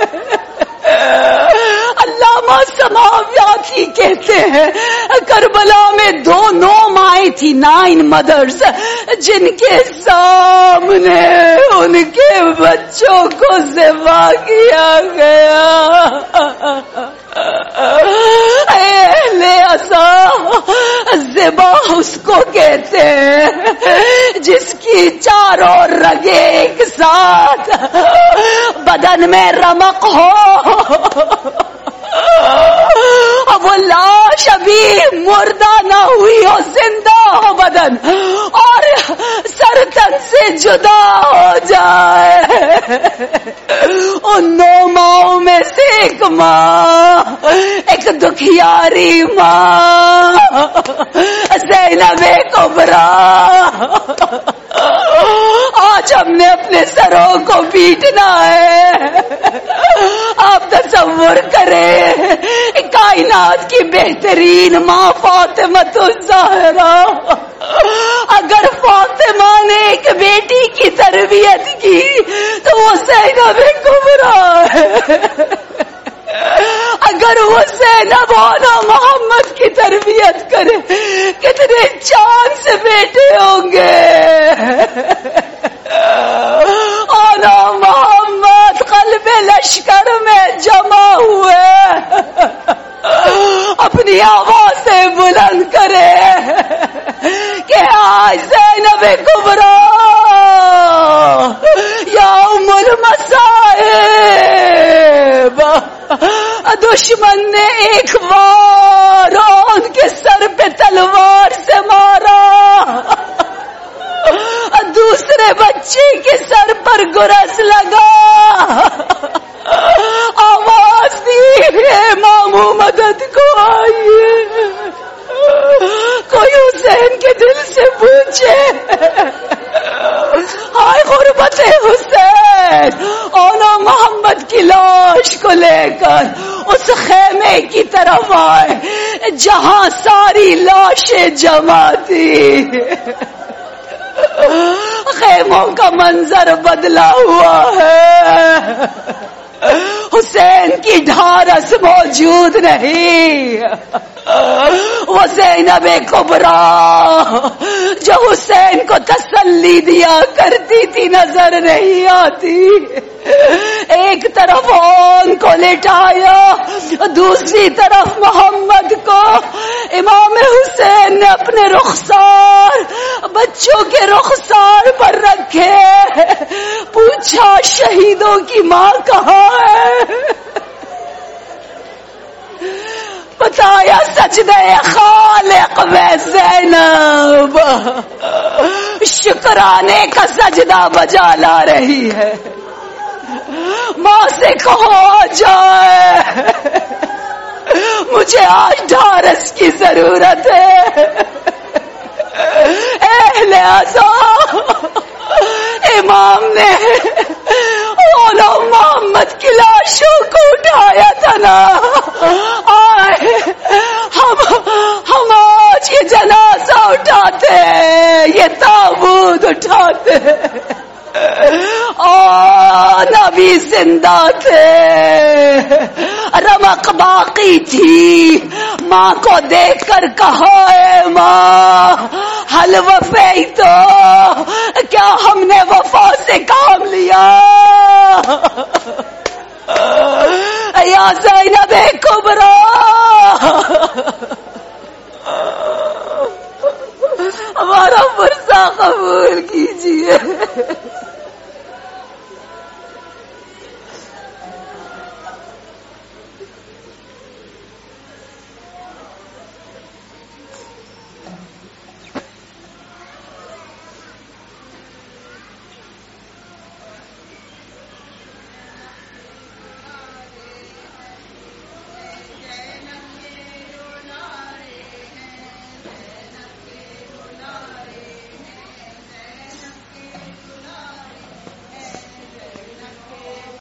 علامہ سماویاتی کہتے ہیں کربلا میں 2 مائیں تھی, 9 مدرس, جن کے سامنے ان کے بچوں کو ذبح کیا گیا. اہل عصا ذبح اس کو کہتے ہیں جس کی چاروں رگیں ایک ساتھ بدن میں رمق ہو. اب وہ لاش ابھی مردہ نہ ہوئی ہو, زندہ ہو بدن, اور سر تن سے جدا ہو جائے. ان 9 ماؤں میں سے ایک ماں, ایک دکھیاری ماں زینب کبریٰ. آج ہم نے اپنے سروں کو پیٹنا ہے. آپ تصور کریں کائنات کی بہترین ماں فاطمہ الزہرا, اگر فاطمہ نے ایک بیٹی کی تربیت کی تو وہ زینب کبریٰ ہے. اگر وہ زینب اونا محمد کی تربیت کرے کتنے چاند سے بیٹے ہوں گے. اونا محمد قلب لشکر میں جمع ہوئے, اپنی آوازیں بلند کرے کہ آج زینب کبریٰ یا ام المصائب. دشمن نے ایک بار ان کے سر پہ تلوار سے مارا, دوسرے بچے کے سر پر گرز لگا, آواز دی مامو مدد کو آئیے. کوئی حسین کے دل سے پوچھے ہائے غربت حسین. اونا محمد کی لاش کو لے کر اس خیمے کی طرف آئے جہاں ساری لاشیں جمع تھی. خیموں کا منظر بدلا ہوا ہے, حسین کی ڈھارس موجود نہیں. وہ زینب کبریٰ جو حسین کو تسلی دیا کرتی تھی نظر نہیں آتی. ایک طرف ان کو لٹایا, دوسری طرف محمد کو. امام حسین نے اپنے رخسار بچوں کے رخسار پر رکھے, پوچھا شہیدوں کی ماں کہاں ہے؟ بتایا سجدہ خالق میں زینب شکرانے کا سجدہ بجا لا رہی ہے. ماں سے کہو آ جائے, مجھے آج ڈھارس کی ضرورت ہے. اہل عزا امام نے اولا محمد کی لاشوں کو اٹھایا تھا نا, آئے ہم آج یہ جنازہ اٹھاتے ہیں, یہ تابوت اٹھاتے ہیں. نبی زندہ تھے, رمق باقی تھی. ماں کو دیکھ کر کہا اے ماں حل وفی تو کیا ہم نے وفا سے کام لیا؟ یا زینب کبریٰ